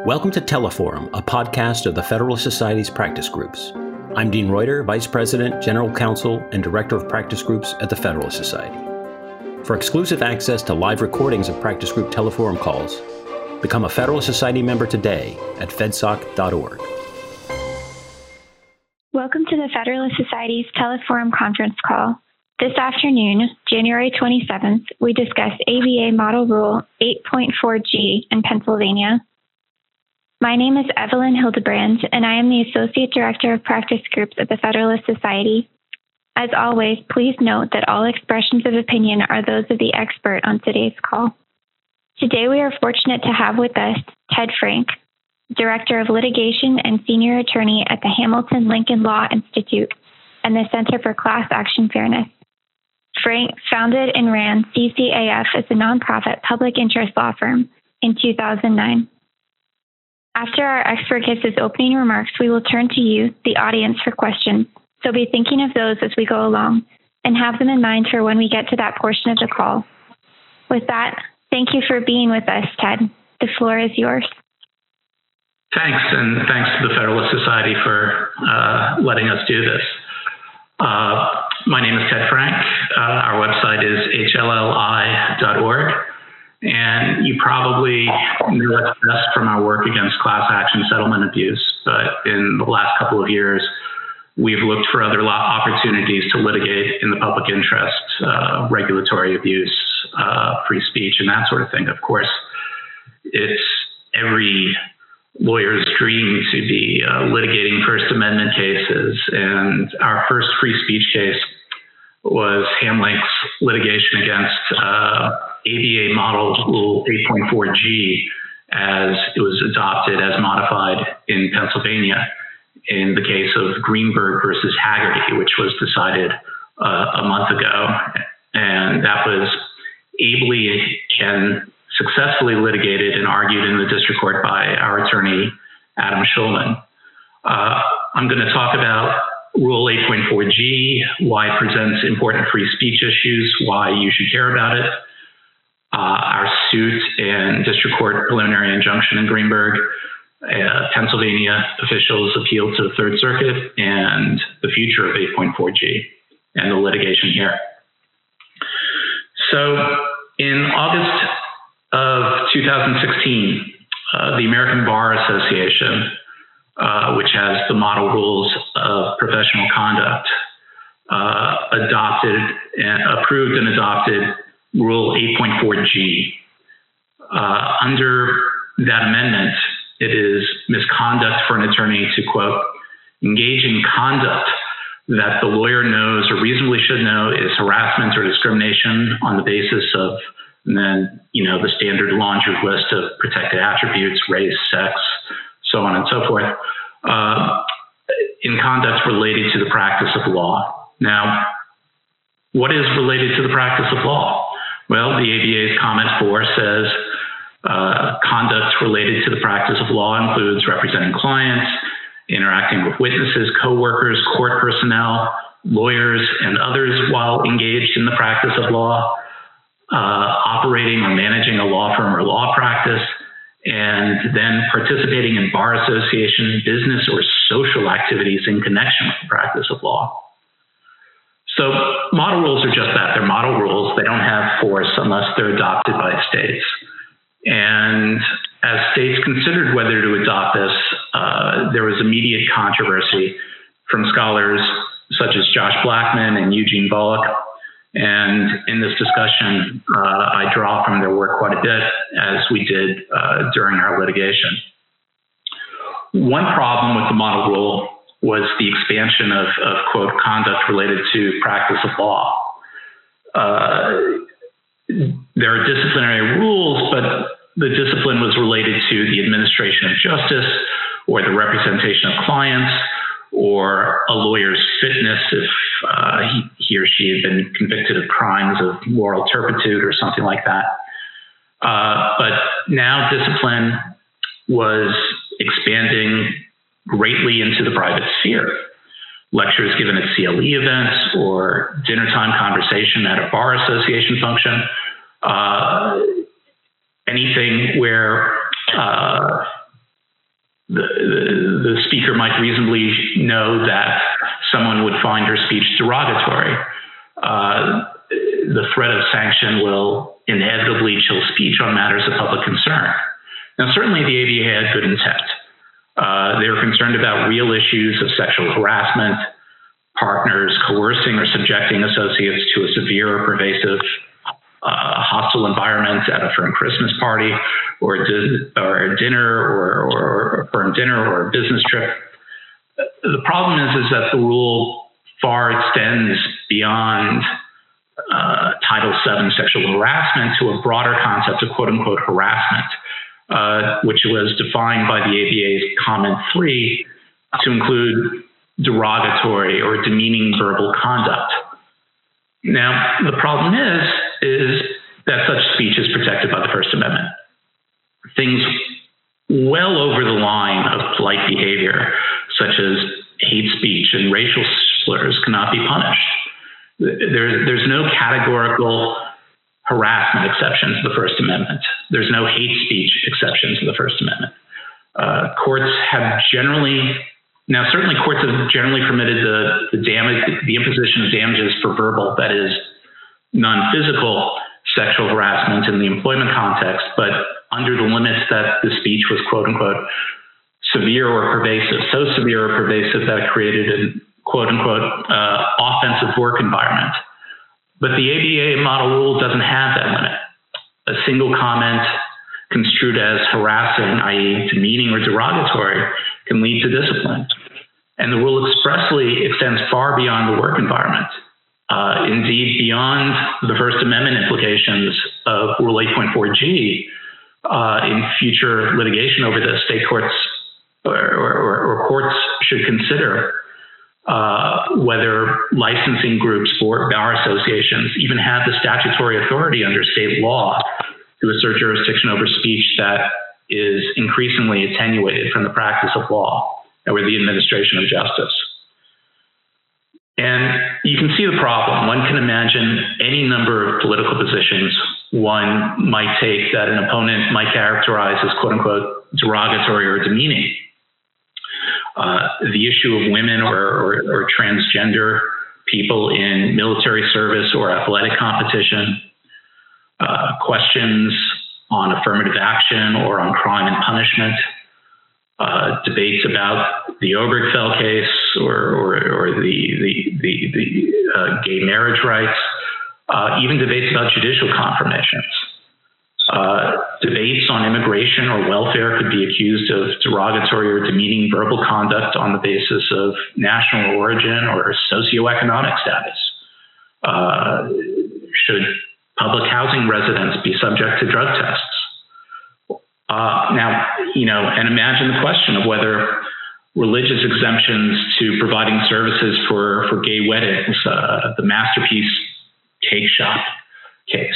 Welcome to Teleforum, a podcast of the Federalist Society's practice groups. I'm Dean Reuter, Vice President, General Counsel, and Director of Practice Groups at the Federalist Society. For exclusive access to live recordings of practice group Teleforum calls, become a Federalist Society member today at fedsoc.org. Welcome to the Federalist Society's Teleforum conference call. This afternoon, January 27th, we discuss ABA Model Rule 8.4G in Pennsylvania. My name is Evelyn Hildebrand, and I am the Associate Director of Practice Groups at the Federalist Society. As always, please note that all expressions of opinion are those of the expert on today's call. Today, we are fortunate to have with us Ted Frank, Director of Litigation and Senior Attorney at the Hamilton Lincoln Law Institute and the Center for Class Action Fairness. Frank founded and ran CCAF as a nonprofit public interest law firm in 2009. After our expert gives his opening remarks, we will turn to you, the audience, for questions. So be thinking of those as we go along and have them in mind for when we get to that portion of the call. With that, thank you for being with us, Ted. The floor is yours. Thanks, and thanks to the Federalist Society for letting us do this. My name is Ted Frank. Our website is hlli.org. And you probably know us best from our work against class action settlement abuse. But in the last couple of years, we've looked for other opportunities to litigate in the public interest, regulatory abuse, free speech, and that sort of thing. Of course, it's every lawyer's dream to be litigating First Amendment cases. And our first free speech case was Hamlink's litigation against ABA Model Rule 8.4G as it was adopted as modified in Pennsylvania in the case of Greenberg versus Haggerty, which was decided a month ago. And that was ably and successfully litigated and argued in the district court by our attorney, Adam Schulman. I'm going to talk about Rule 8.4G, why it presents important free speech issues, why you should care about it, our suit and district court preliminary injunction in Greenberg, Pennsylvania officials appeal to the Third Circuit, and the future of 8.4G and the litigation here. So in August of 2016, the American Bar Association, which has the model rules of professional conduct, approved and adopted Rule 8.4G. Under that amendment, it is misconduct for an attorney to, quote, engage in conduct that the lawyer knows or reasonably should know is harassment or discrimination on the basis of, and then, the standard laundry list of protected attributes, race, sex, so on and so forth, in conduct related to the practice of law. Now, what is related to the practice of law? Well, the ABA's comment 4 says conduct related to the practice of law includes representing clients, interacting with witnesses, coworkers, court personnel, lawyers, and others while engaged in the practice of law, operating or managing a law firm or law practice, and then participating in bar association, business, or social activities in connection with the practice of law. So model rules are just that. They're model rules. They don't have force unless they're adopted by states. And as states considered whether to adopt this, there was immediate controversy from scholars such as Josh Blackman and Eugene Bullock. And in this discussion, I draw from their work quite a bit, as we did during our litigation. One problem with the model rule was the expansion of quote, conduct related to practice of law. There are disciplinary rules, but the discipline was related to the administration of justice or the representation of clients or a lawyer's fitness if he or she had been convicted of crimes of moral turpitude or something like that. But now discipline was expanding greatly into the private sphere. Lectures given at CLE events or dinner time conversation at a bar association function, anything where speaker might reasonably know that someone would find her speech derogatory. The threat of sanction will inevitably chill speech on matters of public concern. Now, certainly the ABA had good intent. They were concerned about real issues of sexual harassment, partners coercing or subjecting associates to a severe or pervasive hostile environment at a firm Christmas party or a dinner or a firm dinner or a business trip. The problem is that the rule far extends beyond Title VII sexual harassment to a broader concept of quote-unquote harassment, which was defined by the ABA's Comment 3 to include derogatory or demeaning verbal conduct. Now, the problem is that such speech is protected by the First Amendment. Things well over the line of polite behavior, such as hate speech and racial slurs, cannot be punished. There's no categorical harassment exception to the First Amendment. There's no hate speech exception to the First Amendment. Courts have generally permitted the imposition of damages for verbal, that is, non-physical sexual harassment in the employment context, but under the limits that the speech was quote-unquote severe or pervasive, so severe or pervasive that it created an quote-unquote offensive work environment. But the ABA model rule doesn't have that limit. A single comment construed as harassing, i.e. demeaning or derogatory, can lead to discipline. And the rule expressly extends far beyond the work environment. Indeed, beyond the First Amendment implications of Rule 8.4G, in future litigation over this, state courts or courts should consider whether licensing groups or bar associations even have the statutory authority under state law to assert jurisdiction over speech that is increasingly attenuated from the practice of law or the administration of justice. And you can see the problem. One can imagine any number of political positions one might take that an opponent might characterize as quote-unquote derogatory or demeaning. The issue of women or transgender people in military service or athletic competition, questions on affirmative action or on crime and punishment, debates about the Obergefell case or the gay marriage rights, even debates about judicial confirmations. Debates on immigration or welfare could be accused of derogatory or demeaning verbal conduct on the basis of national origin or socioeconomic status. Should public housing residents be subject to drug tests? And imagine the question of whether religious exemptions to providing services for gay weddings, the Masterpiece Cake Shop case,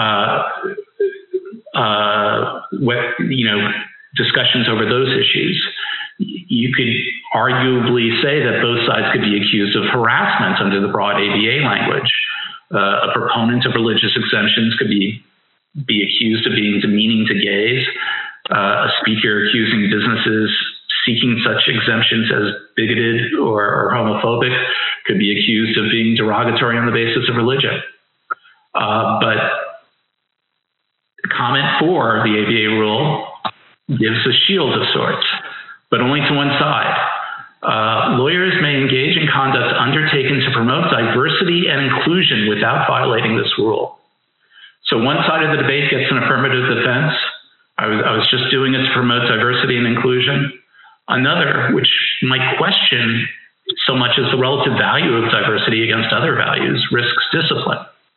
discussions over those issues. You could arguably say that both sides could be accused of harassment under the broad ABA language. A proponent of religious exemptions could be accused of being demeaning to gays. A speaker accusing businesses seeking such exemptions as bigoted or homophobic could be accused of being derogatory on the basis of religion. But Comment 4 of the ABA rule gives a shield of sorts, but only to one side. Lawyers may engage in conduct undertaken to promote diversity and inclusion without violating this rule. So one side of the debate gets an affirmative defense. I was just doing it to promote diversity and inclusion. Another, which might question so much as the relative value of diversity against other values, risks discipline.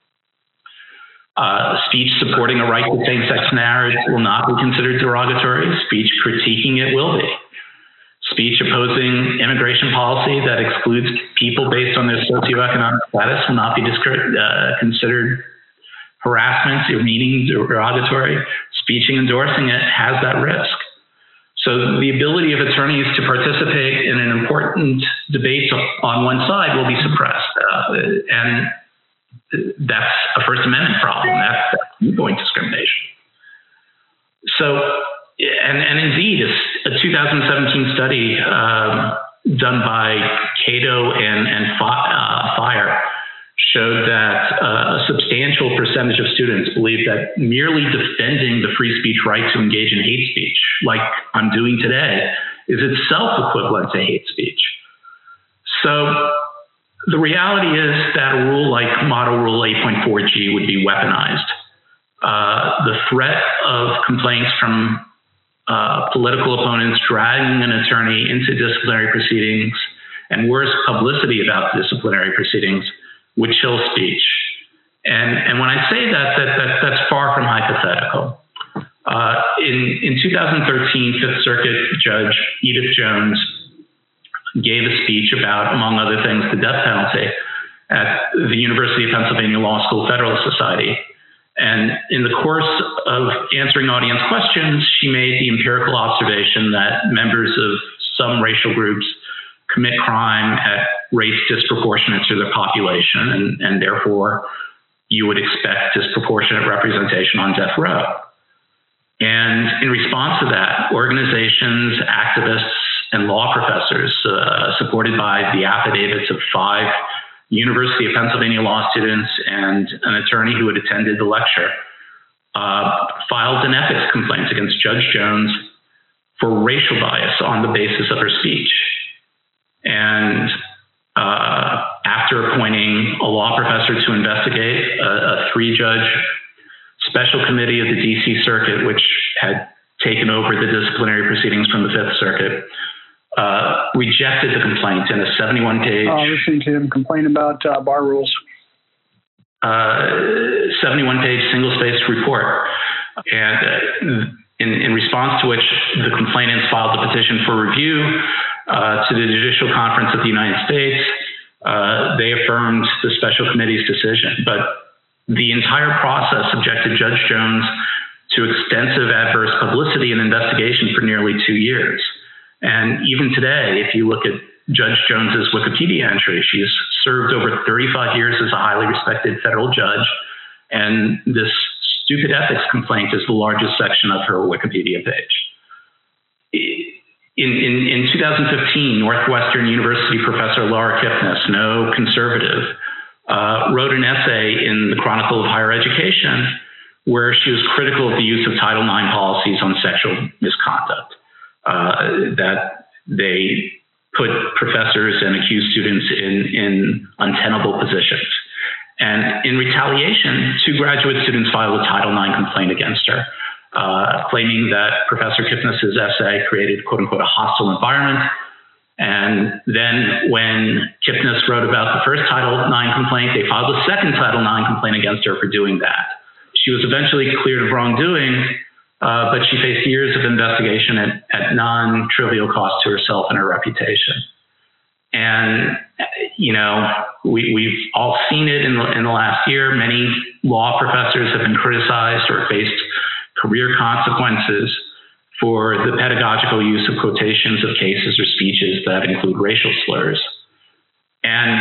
Speech supporting a right to same-sex marriage will not be considered derogatory. Speech critiquing it will be. Speech opposing immigration policy that excludes people based on their socioeconomic status will not be considered harassment or meaning derogatory. Speech endorsing it has that risk. So the ability of attorneys to participate in an important debate on one side will be suppressed. And that's a First Amendment problem. That's viewpoint discrimination. So, and indeed, a 2017 study done by Cato and Fire showed that a substantial percentage of students believe that merely defending the free speech right to engage in hate speech, like I'm doing today, is itself equivalent to hate speech. So the reality is that a rule like Model Rule 8.4G would be weaponized. The threat of complaints from political opponents dragging an attorney into disciplinary proceedings, and worse, publicity about disciplinary proceedings, would chill speech. And when I say that's far from hypothetical. In 2013, Fifth Circuit Judge Edith Jones gave a speech about, among other things, the death penalty at the University of Pennsylvania Law School Federalist Society. And in the course of answering audience questions, she made the empirical observation that members of some racial groups commit crime at rates disproportionate to their population, and therefore you would expect disproportionate representation on death row. And in response to that, organizations, activists, and law professors, supported by the affidavits of 5 University of Pennsylvania law students and an attorney who had attended the lecture, filed an ethics complaint against Judge Jones for racial bias on the basis of her speech. And after appointing a law professor to investigate, a 3-judge special committee of the DC Circuit, which had taken over the disciplinary proceedings from the Fifth Circuit, rejected the complaint in a 71-page... listening to him complain about bar rules. 71-page single-spaced report. And in response to which the complainants filed a petition for review to the Judicial Conference of the United States. They affirmed the special committee's decision, but the entire process subjected Judge Jones to extensive adverse publicity and investigation for nearly 2 years. And even today, if you look at Judge Jones's Wikipedia entry, she's served over 35 years as a highly respected federal judge, and this stupid ethics complaint is the largest section of her Wikipedia page. In 2015, Northwestern University professor Laura Kipnis, no conservative, wrote an essay in the Chronicle of Higher Education where she was critical of the use of Title IX policies on sexual misconduct, that they put professors and accused students in untenable positions. And in retaliation, 2 graduate students filed a Title IX complaint against her, claiming that Professor Kipnis's essay created, quote unquote, a hostile environment. And then when Kipnis wrote about the first Title IX complaint, they filed a second Title IX complaint against her for doing that. She was eventually cleared of wrongdoing, but she faced years of investigation at non-trivial cost to herself and her reputation. And, you know, we've all seen it in the last year. Many law professors have been criticized or faced career consequences for the pedagogical use of quotations of cases or speeches that include racial slurs. And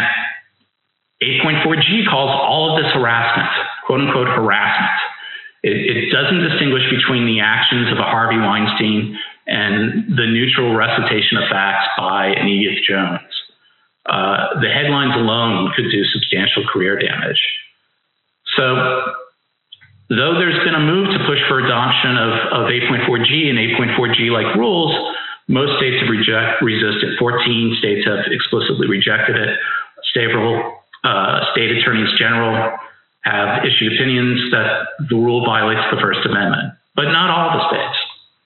8.4G calls all of this harassment, quote unquote harassment. It doesn't distinguish between the actions of a Harvey Weinstein and the neutral recitation of facts by an Edith Jones. The headlines alone could do substantial career damage. So, though there's been a move to push for adoption of 8.4G and 8.4G-like rules, most states have resisted. 14 states have explicitly rejected it. Several state attorneys general have issued opinions that the rule violates the First Amendment, but not all the states.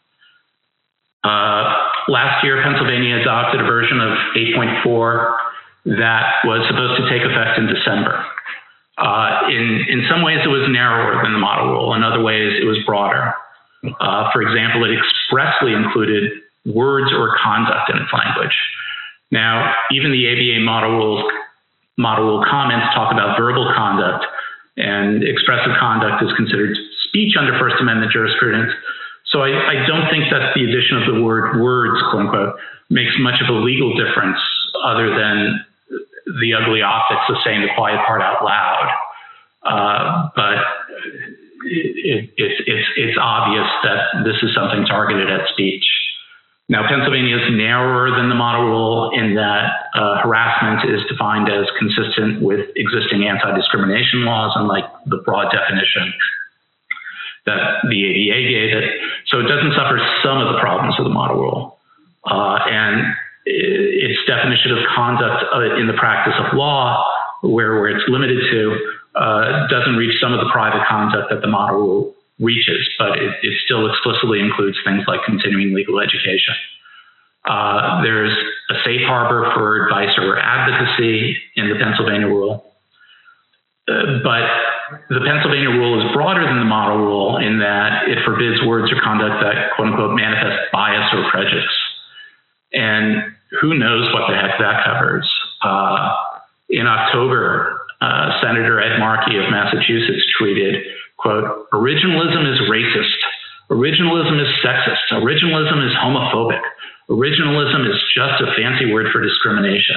Last year, Pennsylvania adopted a version of 8.4 that was supposed to take effect in December. In some ways, it was narrower than the model rule. In other ways, it was broader. For example, it expressly included words or conduct in its language. Now, even the ABA model rule comments talk about verbal conduct, and expressive conduct is considered speech under First Amendment jurisprudence. So I don't think that the addition of the word words, quote unquote, makes much of a legal difference other than the ugly optics of saying the quiet part out loud. But it's obvious that this is something targeted at speech. Now, Pennsylvania is narrower than the model rule in that harassment is defined as consistent with existing anti-discrimination laws, unlike the broad definition that the ADA gave it. So it doesn't suffer some of the problems of the model rule. And its definition of conduct in the practice of law, where it's limited to, doesn't reach some of the private conduct that the model rule reaches, but it still explicitly includes things like continuing legal education. There's a safe harbor for advice or advocacy in the Pennsylvania rule. But the Pennsylvania rule is broader than the model rule in that it forbids words or conduct that, quote unquote, manifest bias or prejudice. And who knows what the heck that covers. In October, Senator Ed Markey of Massachusetts tweeted, quote, "Originalism is racist. Originalism is sexist. Originalism is homophobic. Originalism is just a fancy word for discrimination."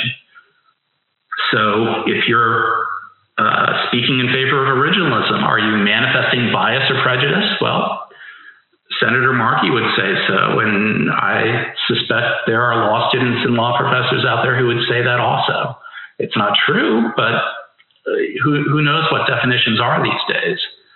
So if you're speaking in favor of originalism, are you manifesting bias or prejudice? Well, Senator Markey would say so, and I suspect there are law students and law professors out there who would say that also. It's not true, but who knows what definitions are these days.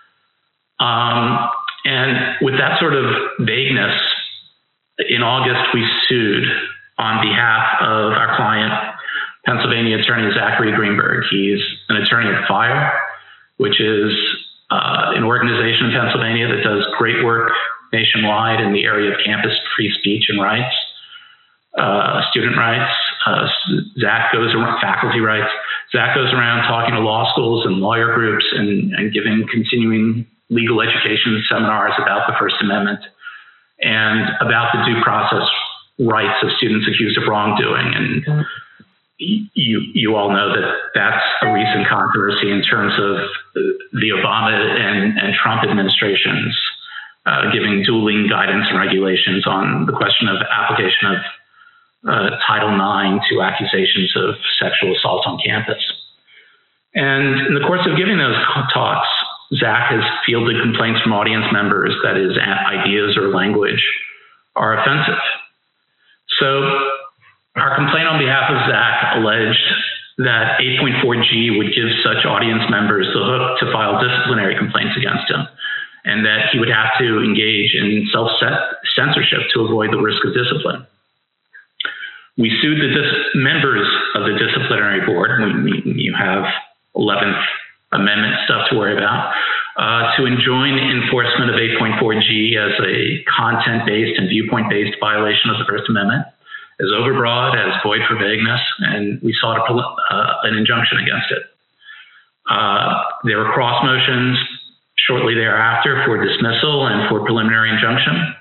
And with that sort of vagueness, in August, we sued on behalf of our client, Pennsylvania attorney Zachary Greenberg. He's an attorney at FIRE, which is an organization in Pennsylvania that does great work nationwide in the area of campus free speech and rights, student rights. Zach goes around, faculty rights. Zach goes around talking to law schools and lawyer groups and giving continuing legal education seminars about the First Amendment and about the due process rights of students accused of wrongdoing. And you all know that that's a recent controversy in terms of the Obama and Trump administrations giving dueling guidance and regulations on the question of application of Title IX to accusations of sexual assault on campus. And in the course of giving those talks, Zach has fielded complaints from audience members that his ideas or language are offensive. So our complaint on behalf of Zach alleged that 8.4G would give such audience members the hook to file disciplinary complaints against him, and that he would have to engage in self-censorship to avoid the risk of discipline. We sued the members of the disciplinary board. You have 11th Amendment stuff to worry about, to enjoin enforcement of 8.4G as a content-based and viewpoint-based violation of the First Amendment, as overbroad, as void for vagueness, and we sought an injunction against it. There were cross motions shortly thereafter for dismissal and for preliminary injunction.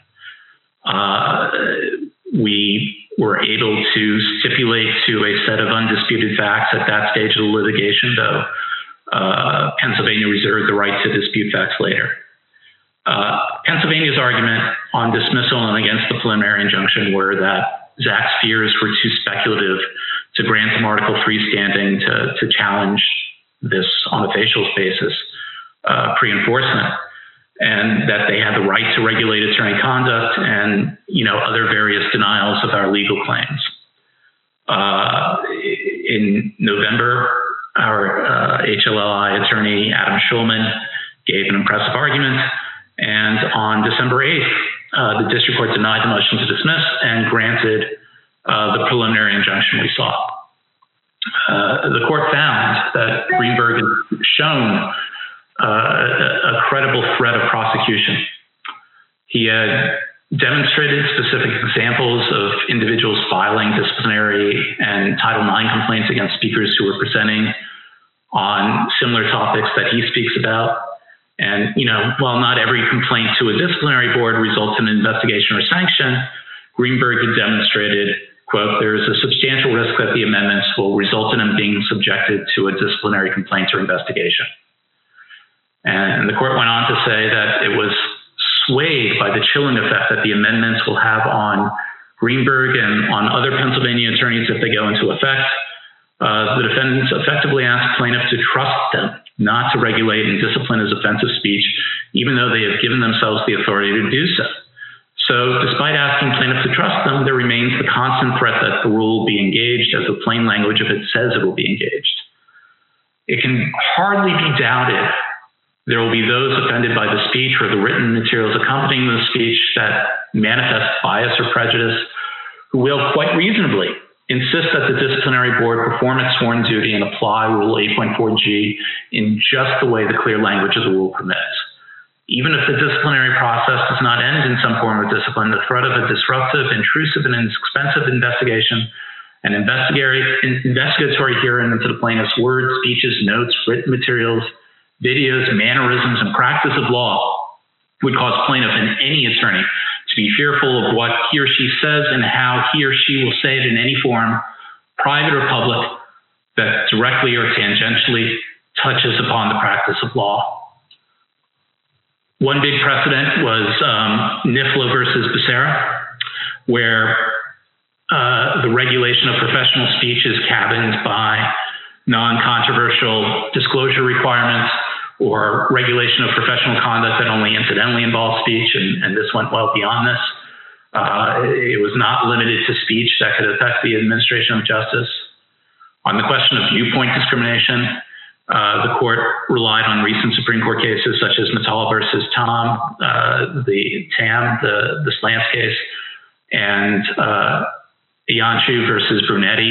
We were able to stipulate to a set of undisputed facts at that stage of the litigation, though Pennsylvania reserved the right to dispute facts later. Pennsylvania's argument on dismissal and against the preliminary injunction were that Zach's fears were too speculative to grant him Article 3 standing to challenge this on a facial basis pre-enforcement, and that they had the right to regulate attorney conduct and other various denials of our legal claims. In November, our HLLI attorney, Adam Schulman, gave an impressive argument, and on December 8th, the district court denied the motion to dismiss and granted the preliminary injunction we sought. The court found that Greenberg had shown a credible threat of prosecution. He had demonstrated specific examples of individuals filing disciplinary and Title IX complaints against speakers who were presenting on similar topics that he speaks about. And, while not every complaint to a disciplinary board results in an investigation or sanction, Greenberg had demonstrated, quote, "there is a substantial risk that the amendments will result in him being subjected to a disciplinary complaint or investigation." And the court went on to say that it was swayed by the chilling effect that the amendments will have on Greenberg and on other Pennsylvania attorneys if they go into effect. The defendants effectively asked plaintiffs to trust them not to regulate and discipline as offensive speech, even though they have given themselves the authority to do so. So despite asking plaintiffs to trust them, there remains the constant threat that the rule will be engaged as the plain language of it says it will be engaged. It can hardly be doubted there will be those offended by the speech or the written materials accompanying the speech that manifest bias or prejudice, who will quite reasonably insist that the disciplinary board perform its sworn duty and apply Rule 8.4G in just the way the clear language of the rule permits. Even if the disciplinary process does not end in some form of discipline, the threat of a disruptive, intrusive, and expensive investigation and investigatory hearing into the plaintiff's words, speeches, notes, written materials, videos, mannerisms, and practice of law would cause plaintiff and any attorney to be fearful of what he or she says and how he or she will say it in any form, private or public, that directly or tangentially touches upon the practice of law. One big precedent was NIFLA versus Becerra, where the regulation of professional speech is cabined by non-controversial disclosure requirements or regulation of professional conduct that only incidentally involves speech, and this went well beyond this. It was not limited to speech that could affect the administration of justice. On the question of viewpoint discrimination, the court relied on recent Supreme Court cases such as Mittal versus Tom, the Slants case, and Iancu versus Brunetti,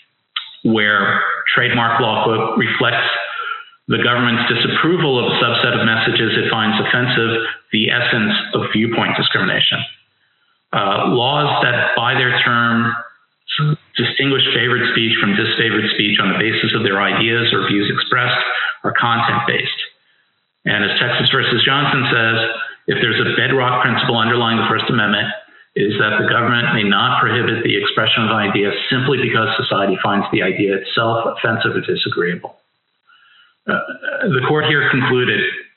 where trademark law, quote, reflects the government's disapproval of a subset of messages it finds offensive, the essence of viewpoint discrimination. Laws that, by their term, distinguish favored speech from disfavored speech on the basis of their ideas or views expressed are content-based. And as Texas versus Johnson says, if there's a bedrock principle underlying the First Amendment, it is that the government may not prohibit the expression of ideas simply because society finds the idea itself offensive or disagreeable. The court here concluded,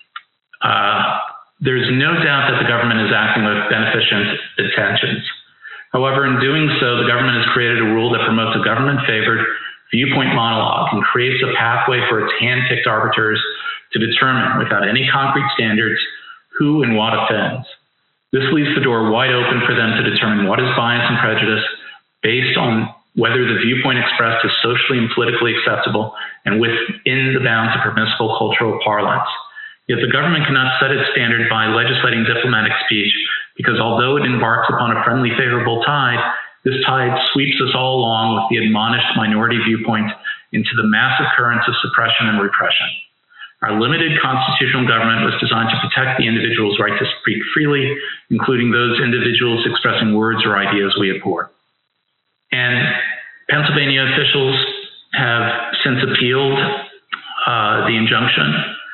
there's no doubt that the government is acting with beneficent intentions. However, in doing so, the government has created a rule that promotes a government-favored viewpoint monologue and creates a pathway for its hand-picked arbiters to determine, without any concrete standards, who and what offends. This leaves the door wide open for them to determine what is bias and prejudice based on whether the viewpoint expressed is socially and politically acceptable and within the bounds of permissible cultural parlance. Yet the government cannot set its standard by legislating diplomatic speech because although it embarks upon a friendly, favorable tide, this tide sweeps us all along with the admonished minority viewpoint into the massive currents of suppression and repression. Our limited constitutional government was designed to protect the individual's right to speak freely, including those individuals expressing words or ideas we abhor. And Pennsylvania officials have since appealed the injunction.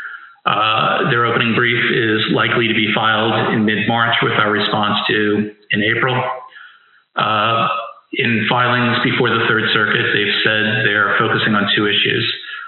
Their opening brief is likely to be filed in mid-March with our response due in April. In filings before the Third Circuit, they've said they're focusing on two issues.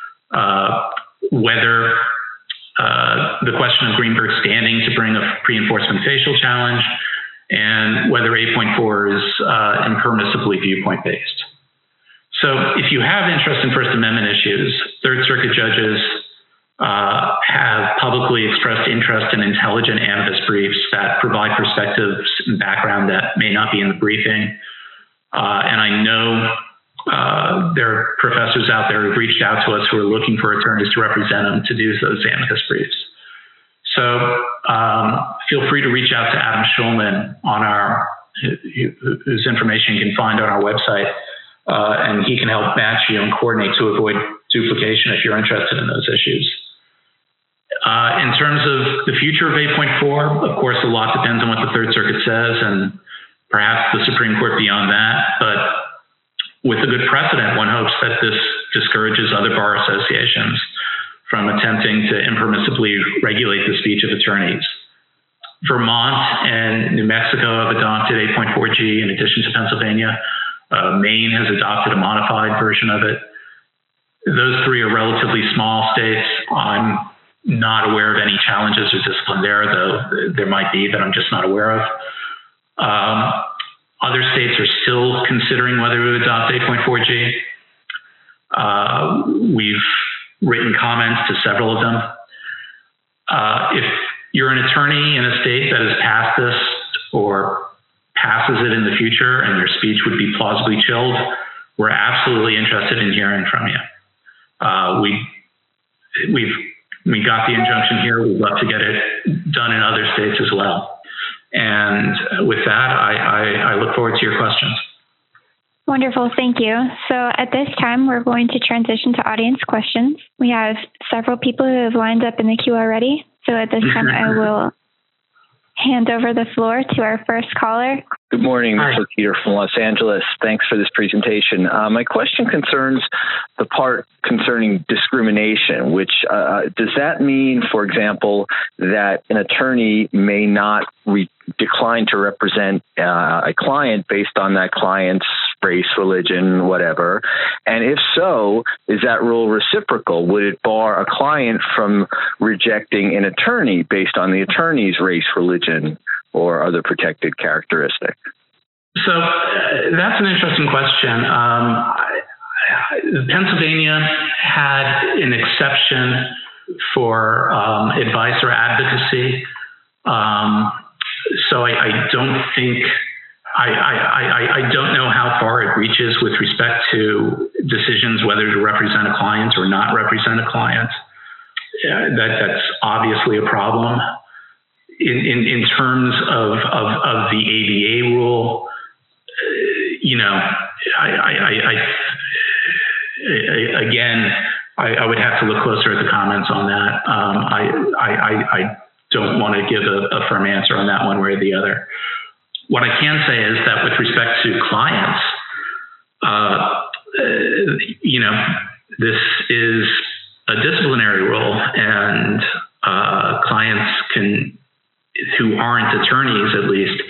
Whether the question of Greenberg's standing to bring a pre-enforcement facial challenge and whether 8.4 is impermissibly viewpoint-based. So if you have interest in First Amendment issues, Third Circuit judges have publicly expressed interest in intelligent amicus briefs that provide perspectives and background that may not be in the briefing. And I know there are professors out there who've reached out to us who are looking for attorneys to represent them to do those amicus briefs. So feel free to reach out to Adam Schulman on whose information you can find on our website, and he can help match you and coordinate to avoid duplication if you're interested in those issues. In terms of the future of 8.4, of course, a lot depends on what the Third Circuit says and perhaps the Supreme Court beyond that. But with a good precedent, one hopes that this discourages other bar associations from attempting to impermissibly regulate the speech of attorneys. Vermont and New Mexico have adopted 8.4G in addition to Pennsylvania. Maine has adopted a modified version of it. Those three are relatively small states. I'm not aware of any challenges or discipline there, though there might be that I'm just not aware of. Other states are still considering whether to adopt 8.4G. We've written comments to several of them. If you're an attorney in a state that has passed this or passes it in the future and your speech would be plausibly chilled, we're absolutely interested in hearing from you. We got the injunction here. We'd love to get it done in other states as well. And with that, I look forward to your questions. Wonderful. Thank you. So at this time, we're going to transition to audience questions. We have several people who have lined up in the queue already. So at this time, I will hand over the floor to our first caller. Good morning, Mr. Peter from Los Angeles. Thanks for this presentation. My question concerns the part concerning discrimination, which does that mean, for example, that an attorney may not decline to represent a client based on that client's race, religion, whatever? And if so, is that rule reciprocal? Would it bar a client from rejecting an attorney based on the attorney's race, religion, or other protected characteristic? So that's an interesting question. Pennsylvania had an exception for advice or advocacy. So I don't think, I don't know how far it reaches with respect to decisions whether to represent a client or not represent a client. That's obviously a problem. In terms of the ABA rule, I would have to look closer at the comments on that. I don't want to give a firm answer on that one way or the other. What I can say is that with respect to clients, this is a disciplinary rule, and clients who aren't attorneys, at least,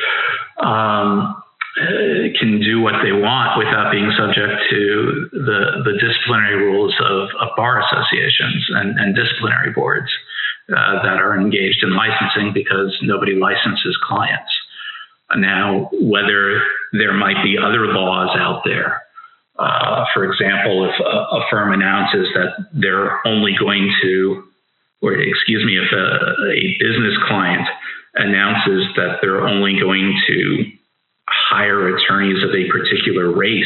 can do what they want without being subject to the disciplinary rules of bar associations and disciplinary boards that are engaged in licensing, because nobody licenses clients. Now, whether there might be other laws out there, for example, if a firm announces that they're only going to, if a business client announces that they're only going to hire attorneys of a particular race,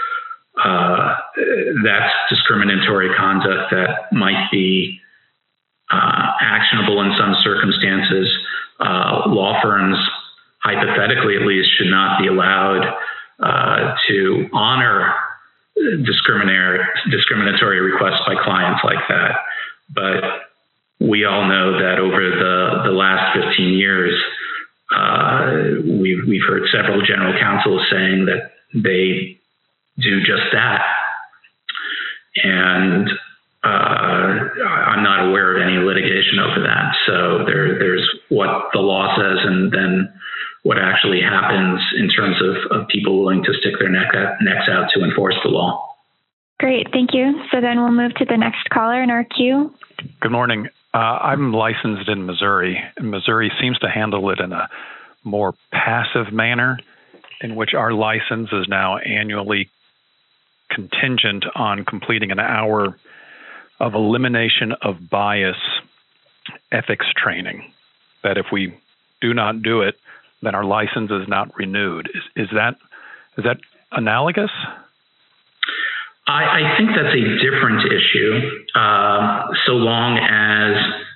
that's discriminatory conduct that might be actionable in some circumstances. Law firms, hypothetically at least, should not be allowed to honor discriminatory requests by clients like that. But we all know that over the last 15 years, we've heard several general counsels saying that they do just that. And I'm not aware of any litigation over that. So there's what the law says, and then what actually happens in terms of people willing to stick their necks out to enforce the law. Great, thank you. So then we'll move to the next caller in our queue. Good morning. I'm licensed in Missouri, and Missouri seems to handle it in a more passive manner, in which our license is now annually contingent on completing an hour of elimination of bias ethics training. That if we do not do it, then our license is not renewed. Is that analogous? I think that's a different issue, so long as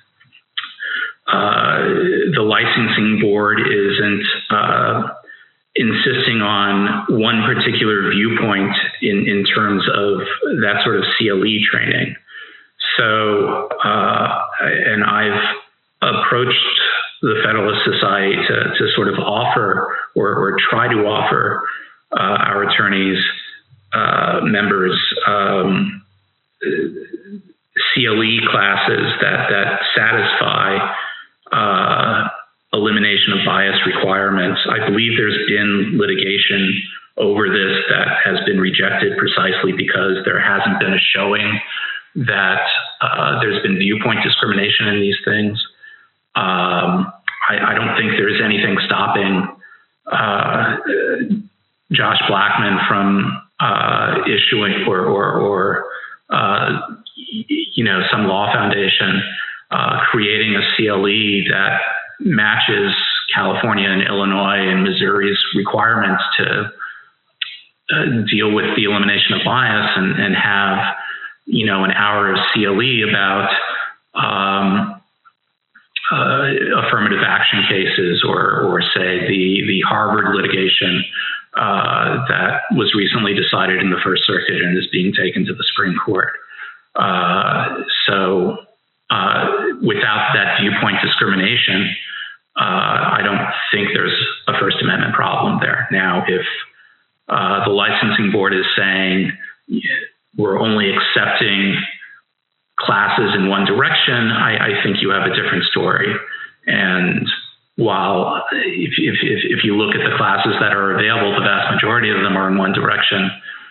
the licensing board isn't insisting on one particular viewpoint in terms of that sort of CLE training. So, and I've approached the Federalist Society to sort of offer or try to offer our attorneys, members, CLE classes that satisfy elimination of bias requirements. I believe there's been litigation over this that has been rejected precisely because there hasn't been a showing that there's been viewpoint discrimination in these things. I don't think there's anything stopping Josh Blackman from issuing or some law foundation creating a CLE that matches California and Illinois and Missouri's requirements to deal with the elimination of bias and have, an hour of CLE about affirmative action cases, or say the Harvard litigation that was recently decided in the First Circuit and is being taken to the Supreme Court. So without that viewpoint discrimination, I don't think there's a First Amendment problem there. Now, if the licensing board is saying we're only accepting classes in one direction, I think you have a different story. And while if you look at the classes that are available, the vast majority of them are in one direction.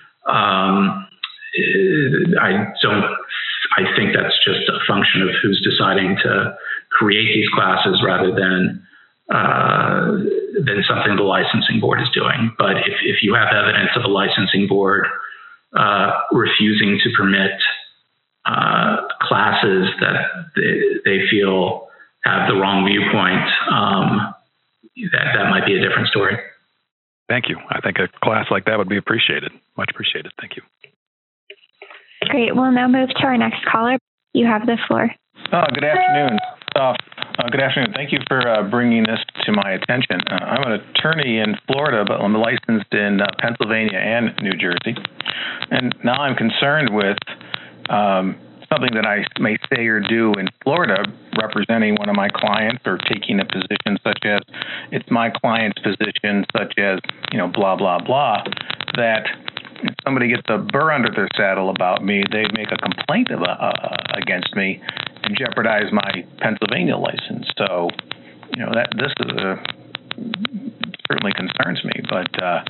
I think that's just a function of who's deciding to create these classes rather than something the licensing board is doing. But if you have evidence of a licensing board refusing to permit classes that they feel have the wrong viewpoint, that might be a different story. Thank you. I think a class like that would be appreciated. Much appreciated. Thank you. Great. We'll now move to our next caller. You have the floor. Good afternoon. Good afternoon. Thank you for bringing this to my attention. I'm an attorney in Florida, but I'm licensed in Pennsylvania and New Jersey. And now I'm concerned with something that I may say or do in Florida, representing one of my clients or taking a position such as it's my client's position, such as, blah, blah, blah, that if somebody gets a burr under their saddle about me, they make a complaint against me and jeopardize my Pennsylvania license. So, this certainly concerns me, but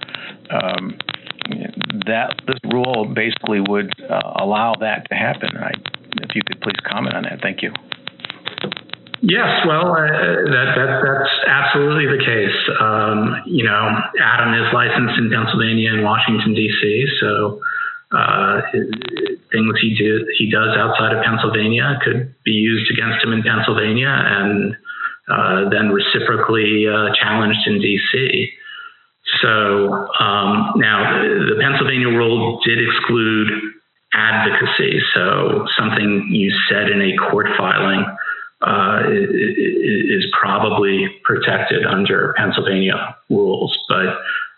this rule basically would allow that to happen. If you could please comment on that. Thank you. Yes, well, that's absolutely the case. Adam is licensed in Pennsylvania and Washington, D.C., so things he does outside of Pennsylvania could be used against him in Pennsylvania and then reciprocally challenged in D.C. So now the Pennsylvania rule did exclude advocacy, so something you said in a court filing is probably protected under Pennsylvania rules, but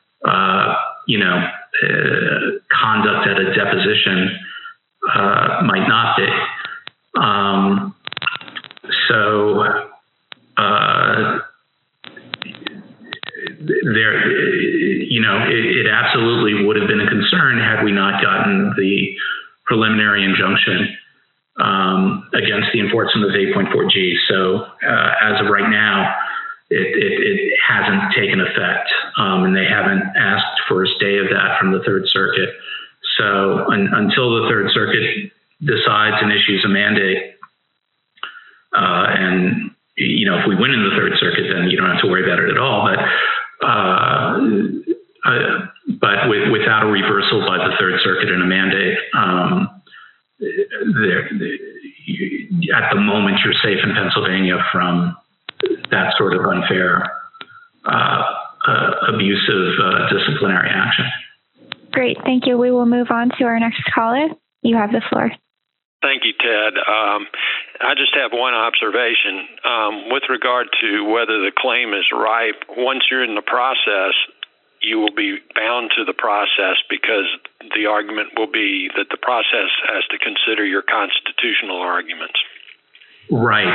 conduct at a deposition might not be. It absolutely would have been a concern had we not gotten the preliminary injunction against the enforcement of 8.4G. So as of right now, it hasn't taken effect, and they haven't asked for a stay of that from the Third Circuit. So until the Third Circuit decides and issues a mandate, and if we win in the Third Circuit, then you don't have to worry about it at all. But without a reversal by the Third Circuit and a mandate, at the moment you're safe in Pennsylvania from that sort of unfair, abusive disciplinary action. Great, thank you. We will move on to our next caller. You have the floor. Thank you, Ted. I just have one observation with regard to whether the claim is ripe. Once you're in the process, you will be bound to the process because the argument will be that the process has to consider your constitutional arguments. Right.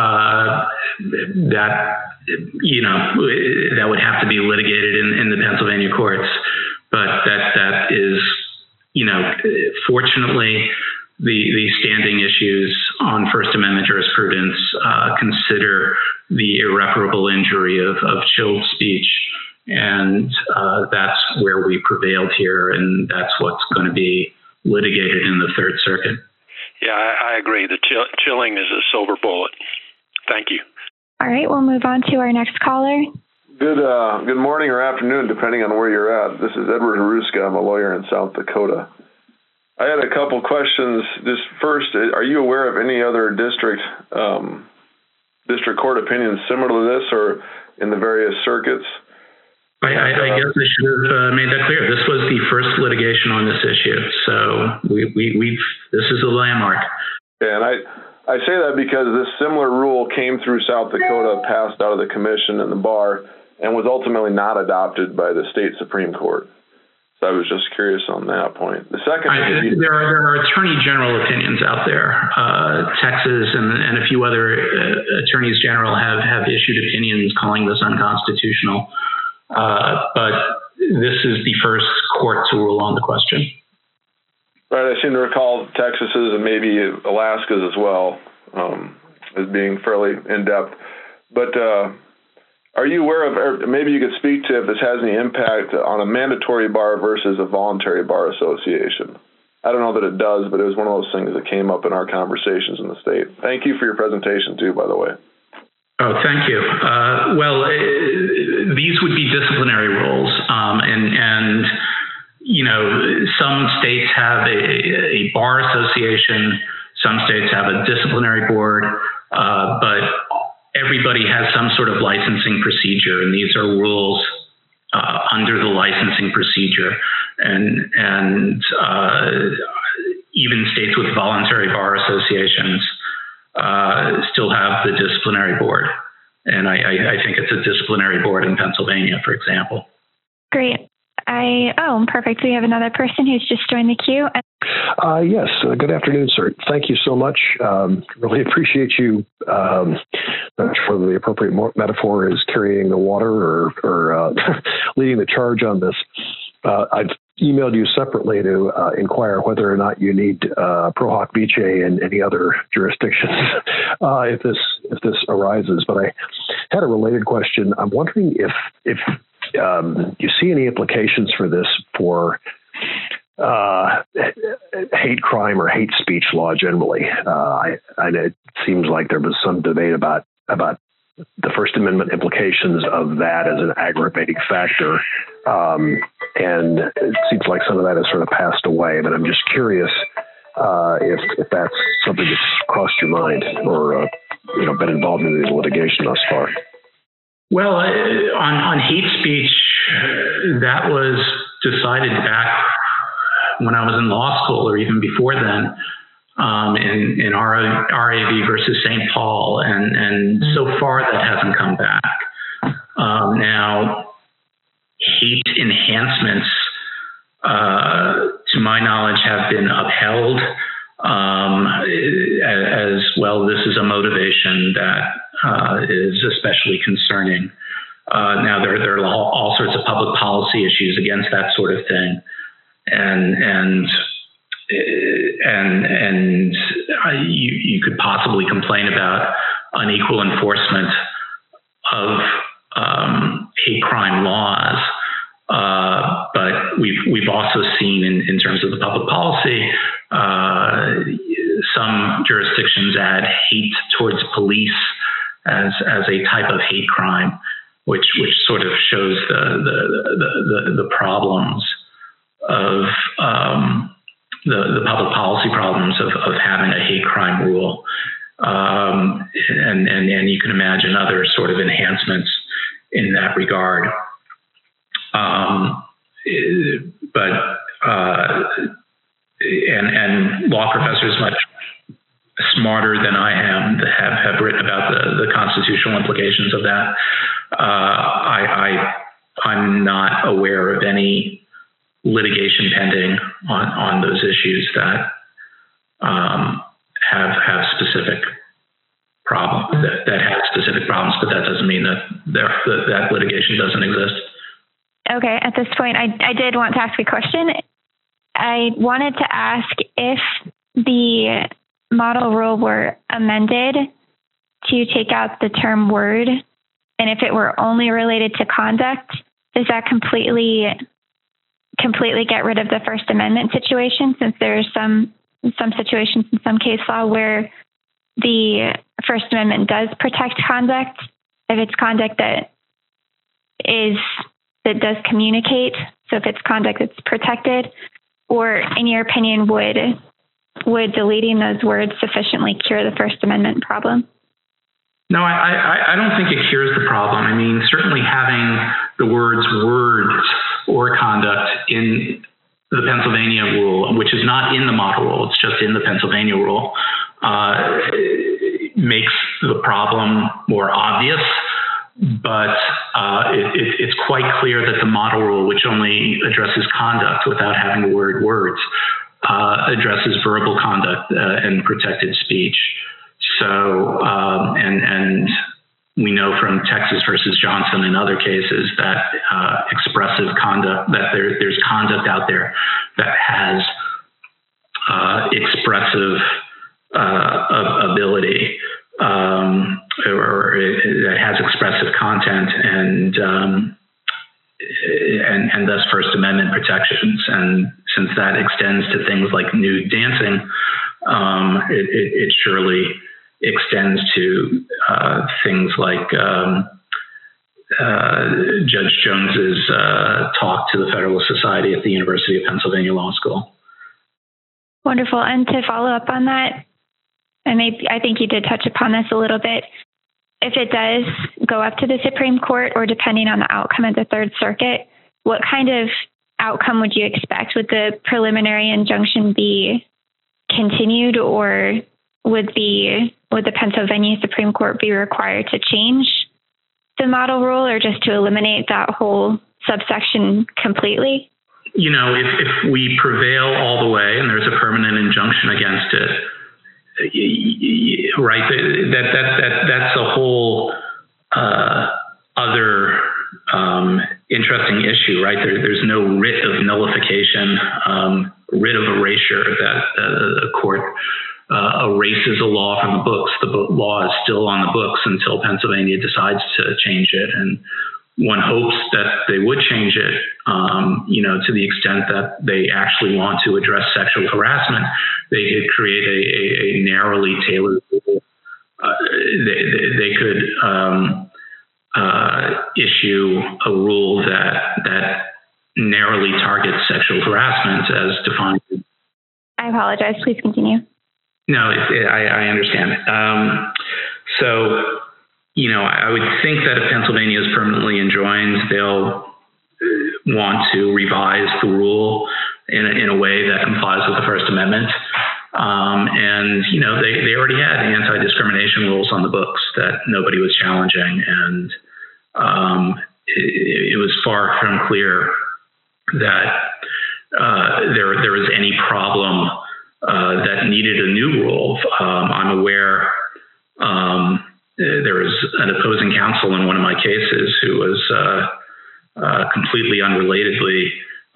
That would have to be litigated in the Pennsylvania courts, but that is, fortunately, the standing issues on First Amendment jurisprudence consider the irreparable injury of chilled speech. And that's where we prevailed here, and that's what's going to be litigated in the Third Circuit. Yeah, I agree. The chilling is a silver bullet. Thank you. All right, we'll move on to our next caller. Good morning or afternoon, depending on where you're at. This is Edward Haruska. I'm a lawyer in South Dakota. I had a couple questions. Just first, are you aware of any other district court opinions similar to this, or in the various circuits. I guess I should have made that clear. This was the first litigation on this issue, so this is a landmark. And I say that because this similar rule came through South Dakota, passed out of the commission and the bar, and was ultimately not adopted by the state Supreme Court. So I was just curious on that point. The second, there are attorney general opinions out there. Texas and a few other attorneys general have issued opinions calling this unconstitutional. But this is the first court to rule on the question. Right. I seem to recall Texas's and maybe Alaska's as well as being fairly in depth. But are you aware of, or maybe you could speak to if this has any impact on a mandatory bar versus a voluntary bar association? I don't know that it does, but it was one of those things that came up in our conversations in the state. Thank you for your presentation too, by the way. Oh, thank you. Well, these would be disciplinary rules, and you know, some states have a bar association, some states have a disciplinary board, but everybody has some sort of licensing procedure, and these are rules under the licensing procedure, and even states with voluntary bar associations still have the disciplinary board. And I think it's a disciplinary board in Pennsylvania, for example. Great. Perfect. We have another person who's just joined the queue. Yes. Good afternoon, sir. Thank you so much. Really appreciate you. Not sure whether the appropriate metaphor is carrying the water or leading the charge on this. I've emailed you separately to inquire whether or not you need pro hoc vice in any other jurisdictions if this arises. But I had a related question. I'm wondering if you see any implications for this for hate crime or hate speech law generally. It seems like there was some debate about the First Amendment implications of that as an aggravating factor. And it seems like some of that has sort of passed away, but I'm just curious if that's something that's crossed your mind or been involved in the litigation thus far. Well, on hate speech, that was decided back when I was in law school or even before then, in RAV versus St. Paul, and so far that hasn't come back. Now, hate enhancements, to my knowledge, have been upheld as well. This is a motivation that is especially concerning. Now, there are all sorts of public policy issues against that sort of thing, and you could possibly complain about unequal enforcement of hate crime laws, but we've also seen in terms of the public policy, some jurisdictions add hate towards police as a type of hate crime, which sort of shows the problems of the public policy problems of having a hate crime rule, and you can imagine other sort of enhancements in that regard. And law professors much smarter than I am have written about the constitutional implications of that. I'm not aware of any litigation pending on those issues that have specific problems that have specific problems, but that doesn't mean that litigation doesn't exist. Okay, at this point, I did want to ask a question. I wanted to ask if the model rule were amended to take out the term word, and if it were only related to conduct, does that completely get rid of the First Amendment situation, since there's some situations in some case law where the First Amendment does protect conduct if it's conduct that does communicate, so if it's conduct that's protected? Or in your opinion, would deleting those words sufficiently cure the First Amendment problem? No, I don't think it cures the problem. I mean, certainly having the words or conduct in the Pennsylvania rule, which is not in the model rule, it's just in the Pennsylvania rule, makes the problem more obvious. But it's quite clear that the model rule, which only addresses conduct without having the word words, addresses verbal conduct and protected speech. So, and we know from Texas versus Johnson and other cases that expressive conduct, that there's conduct out there that has expressive ability, or that has expressive content, and thus First Amendment protections. And since that extends to things like nude dancing, it surely extends to things like Judge Jones's talk to the Federalist Society at the University of Pennsylvania Law School. Wonderful. And to follow up on that, and I think you did touch upon this a little bit, if it does go up to the Supreme Court, or depending on the outcome of the Third Circuit, what kind of outcome would you expect? Would the preliminary injunction be continued, or would the Pennsylvania Supreme Court be required to change the model rule, or just to eliminate that whole subsection completely? You know, if we prevail all the way and there's a permanent injunction against it, right, that's a whole other interesting issue, right? There's no writ of nullification, writ of erasure that the court erases a law from the books. The law is still on the books until Pennsylvania decides to change it. And one hopes that they would change it, to the extent that they actually want to address sexual harassment. They could create a narrowly tailored rule. They could issue a rule that narrowly targets sexual harassment as defined. I apologize. Please continue. No, I understand. So, I would think that if Pennsylvania is permanently enjoined, they'll want to revise the rule in a way that complies with the First Amendment. And they already had anti-discrimination rules on the books that nobody was challenging. And it was far from clear that there was any problem that needed a new rule. I'm aware there was an opposing counsel in one of my cases who was completely unrelatedly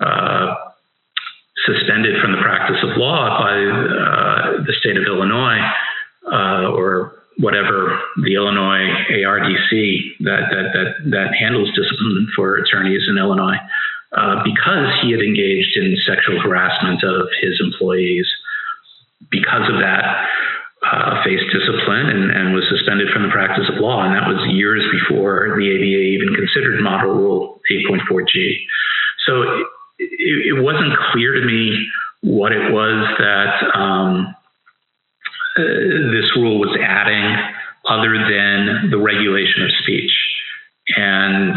suspended from the practice of law by the state of Illinois, or whatever, the Illinois ARDC that handles discipline for attorneys in Illinois, because he had engaged in sexual harassment of his employees. Because of that, faced discipline and was suspended from the practice of law. And that was years before the ABA even considered Model Rule 8.4G. So it wasn't clear to me what it was that this rule was adding, other than the regulation of speech. And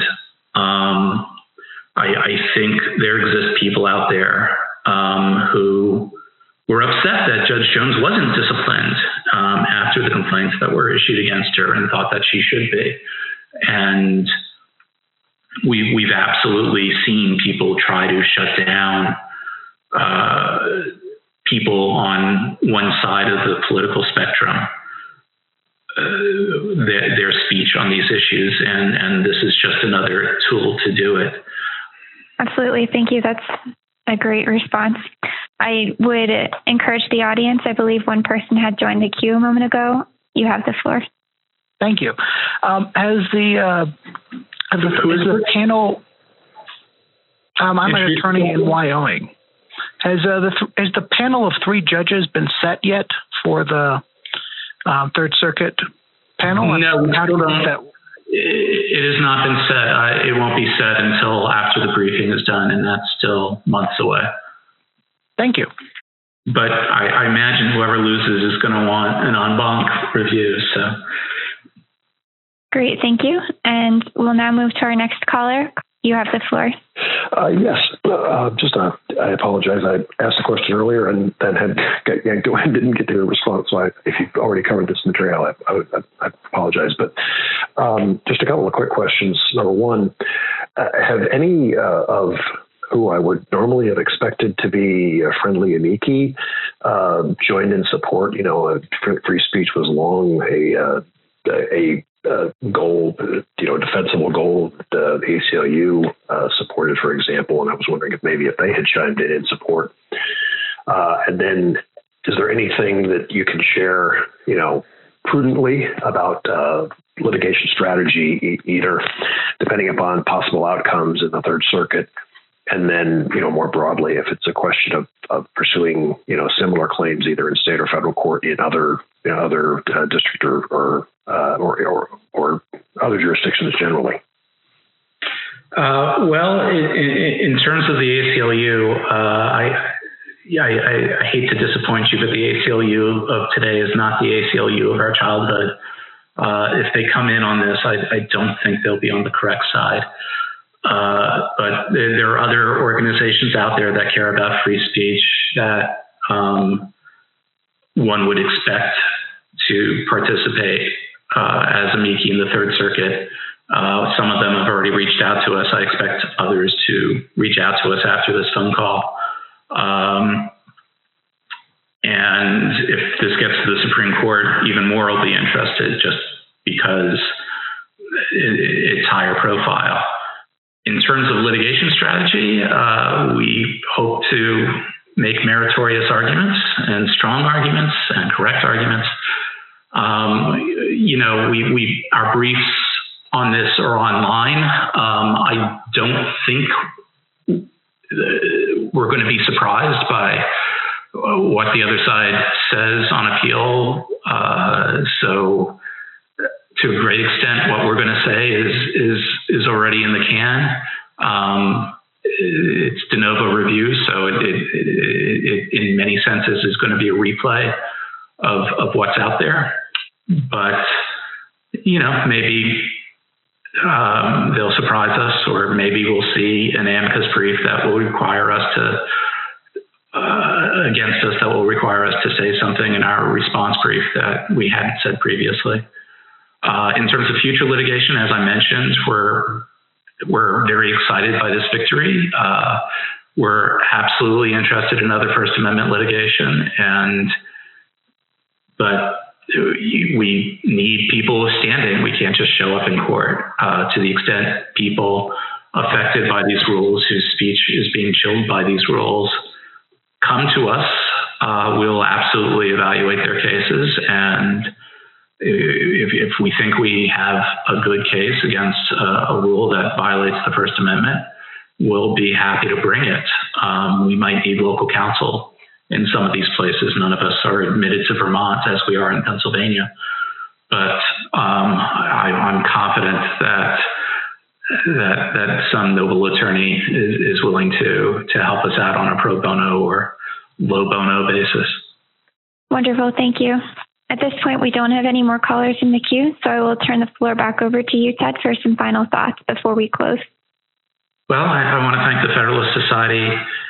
I think there exist people out there who were upset that Judge Jones wasn't disciplined after the complaints that were issued against her, and thought that she should be. And we've absolutely seen people try to shut down people on one side of the political spectrum, their speech on these issues, and this is just another tool to do it. Absolutely. Thank you. That's a great response. I would encourage the audience. I believe one person had joined the queue a moment ago. You have the floor. Thank you. Has the panel? I'm an attorney in Wyoming. Has the panel of 3 judges been set yet for the Third Circuit panel? No, it has not been set. It won't be set until after the briefing is done, and that's still months away. Thank you. But I imagine whoever loses is going to want an en banc review. So Great, thank you. And we'll now move to our next caller. You have the floor. Yes. I apologize. I asked a question earlier and then didn't get to a response. So if you've already covered this material, I apologize. But just a couple of quick questions. Number one, have any of who I would normally have expected to be friendly amici joined in support? Free speech was long a goal, defensible goal the ACLU supported, for example, and I was wondering if they had chimed in support. And then, is there anything that you can share, prudently about litigation strategy, either depending upon possible outcomes in the Third Circuit, and then, more broadly, if it's a question of pursuing, similar claims either in state or federal court in other district or other jurisdictions generally? Well, in terms of the ACLU, I hate to disappoint you, but the ACLU of today is not the ACLU of our childhood. If they come in on this, I don't think they'll be on the correct side. But there are other organizations out there that care about free speech that one would expect to participate as amici in the Third Circuit. Some of them have already reached out to us. I expect others to reach out to us after this phone call. And if this gets to the Supreme Court, even more will be interested just because it's higher profile. In terms of litigation strategy, we hope to make meritorious arguments and strong arguments and correct arguments. Our briefs on this are online. I don't think we're going to be surprised by what the other side says on appeal. So to a great extent, what we're going to say is already in the can. It's de novo review, so it in many senses is going to be a replay of what's out there. But maybe they'll surprise us, or maybe we'll see an amicus brief that will require us to against us, that will require us to say something in our response brief that we hadn't said previously. In terms of future litigation, as I mentioned, we're very excited by this victory. We're absolutely interested in other First Amendment litigation, but we need people standing. We can't just show up in court. To the extent people affected by these rules, whose speech is being chilled by these rules, come to us. We'll absolutely evaluate their cases, and if we think we have a good case against a rule that violates the First Amendment, we'll be happy to bring it. We might need local counsel in some of these places. None of us are admitted to Vermont as we are in Pennsylvania, but I'm confident that some noble attorney is willing to help us out on a pro bono or low bono basis. Wonderful, thank you. At this point, we don't have any more callers in the queue, so I will turn the floor back over to you, Ted, for some final thoughts before we close. Well, I want to thank the Federalist Society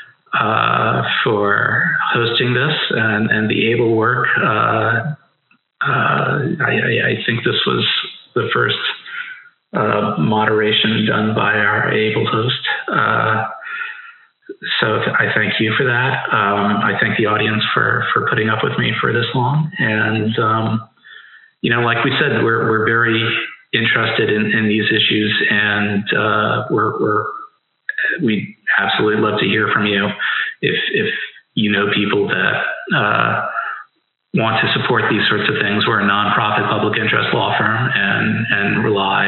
for hosting this and the able work. I think this was the first moderation done by our able host. So I thank you for that. I thank the audience for putting up with me for this long. And, like we said, we're very interested in these issues, and we'd absolutely love to hear from you if you know people that want to support these sorts of things. We're a nonprofit public interest law firm and rely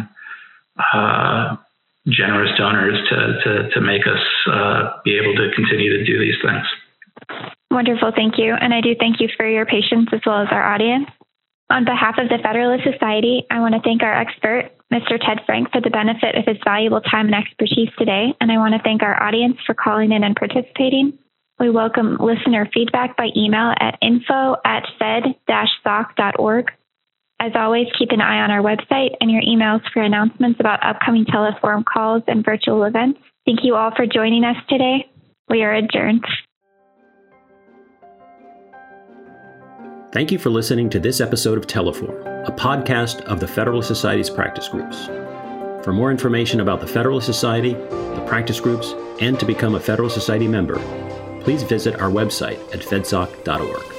on generous donors to make us be able to continue to do these things. Wonderful, thank you. And I do thank you for your patience as well as our audience. On behalf of the Federalist Society, I want to thank our expert, Mr. Ted Frank, for the benefit of his valuable time and expertise today. And I want to thank our audience for calling in and participating. We welcome listener feedback by email at info@fed-soc.org. As always, keep an eye on our website and your emails for announcements about upcoming teleforum calls and virtual events. Thank you all for joining us today. We are adjourned. Thank you for listening to this episode of Teleforum, a podcast of the Federalist Society's practice groups. For more information about the Federalist Society, the practice groups, and to become a Federalist Society member, please visit our website at fedsoc.org.